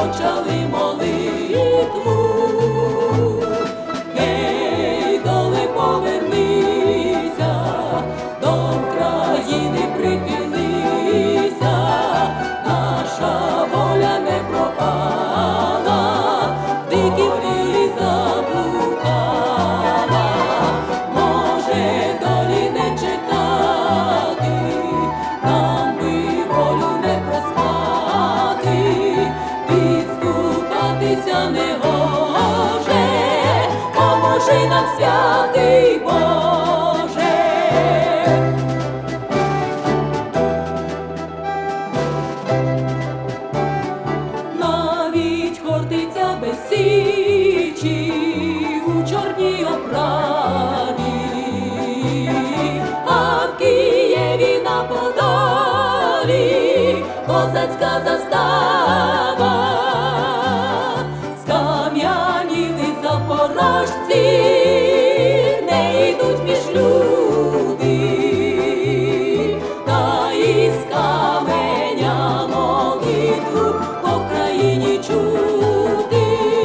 почали молитву. Гей, доле, повернися, до України прихилися, наша воля не пропала, в дикім полі заблукала. Може, долі не чекати, нам би волю не проспати, відступатися не гоже, поможи нам, святий Боже. Навіть Хортиця без січі у чорній оправі, а в Києві на Подолі козацька застава. Скам'яніли запорожці, не йдуть між люди, та із каменя молитву по країні чути.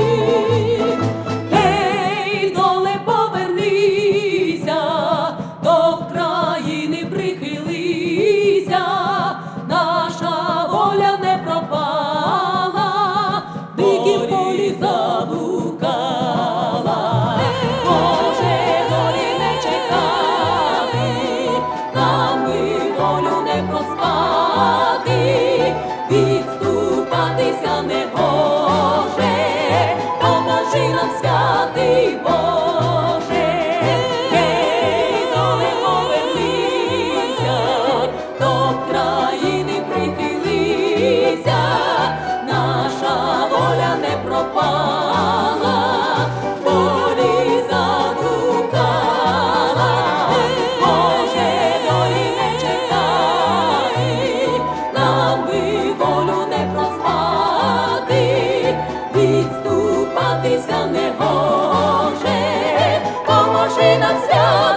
Гей, доле, повернися, до країни прихилися, наша воля не пропала, в дикім полі заблукала. Може, долі не чекати, нам би волю не проспати, відступатися не гоже, поможи нам, святий Боже. Гей, доле, повернися, до країни прихилися, наша воля не пропала, в полі заблукала. Може, долі не чекати, нам би волю не проспати, відступатися не гоже, поможи нам, святий